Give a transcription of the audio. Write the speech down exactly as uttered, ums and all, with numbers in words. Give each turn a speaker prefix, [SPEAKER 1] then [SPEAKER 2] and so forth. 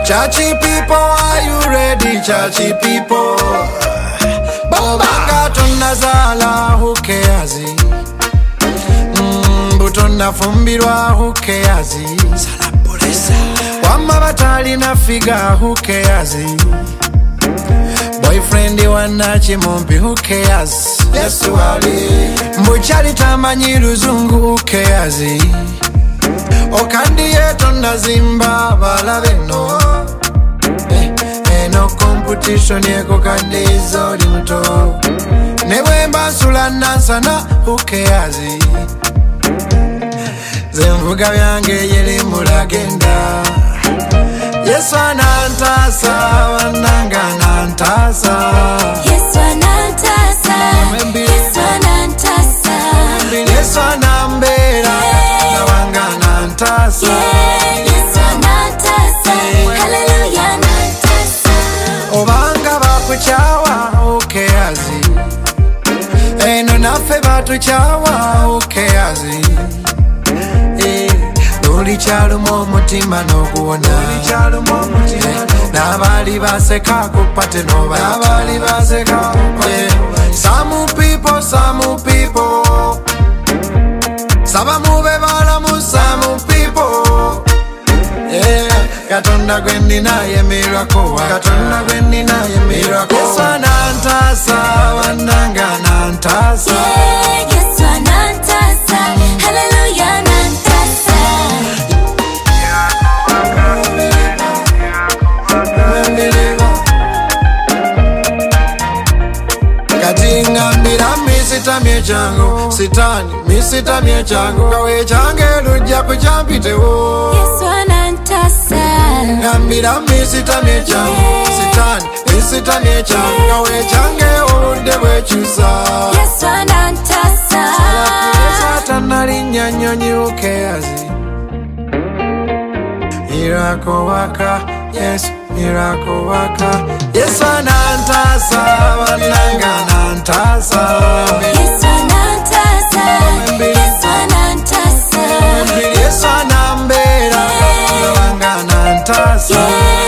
[SPEAKER 1] Churchy people, are you ready? Churchy people. Bamba tunazala, who cares? Mm, butona fumbirwa, who cares? Wama batali na figure, who cares? Boyfriend wana chimompi, who cares? Yes, wali. Mbuchali tamanyi luzungu, who cares? Okandi yeto nazimba balabe no. Eh, eh, no competition yeko kandi zoli mto. Nebwemba nsula nansana, who cares? Zemvuga byange yeli mulagenda. Yesu anantasa, wananga nantasa.
[SPEAKER 2] Yesu anantasa, Yesu anantasa.
[SPEAKER 1] Yesu anambera, nawanga nantasa.
[SPEAKER 2] Yesu anantasa, hallelujah nantasa.
[SPEAKER 1] Obanga bakuchawa, who cares? Eno nafe batuchawa, who cares? Luli chalumo mutima no kuona. Nabali baseka kupate no ba. Nabali baseka kupate. Some people, some people. Saba mube bala mu some people. Yeah, Katonda gwendi na ye miracle. Katonda gwendi na ye miracle. Yesu anantasa, wananga nantasa.
[SPEAKER 2] Yeah, Yesu anantasa, hallelujah nantasa.
[SPEAKER 1] Katinga mbira misita miechango. Sitani misita miechango. Kawe change luja kuchampite wo.
[SPEAKER 2] Yesu anantasa.
[SPEAKER 1] Ngambira misita miechango. Sitani misita miechango. Kawe change olude bwechusa.
[SPEAKER 2] Yesu anantasa.
[SPEAKER 1] Satana linya nyonyi who cares? Miracle waka, yes, miracle waka. Yesu anantasa, wananga nantasa.
[SPEAKER 2] Yesu anantasa, Yesu anantasa.
[SPEAKER 1] Yesu anambera, wananga nantasa.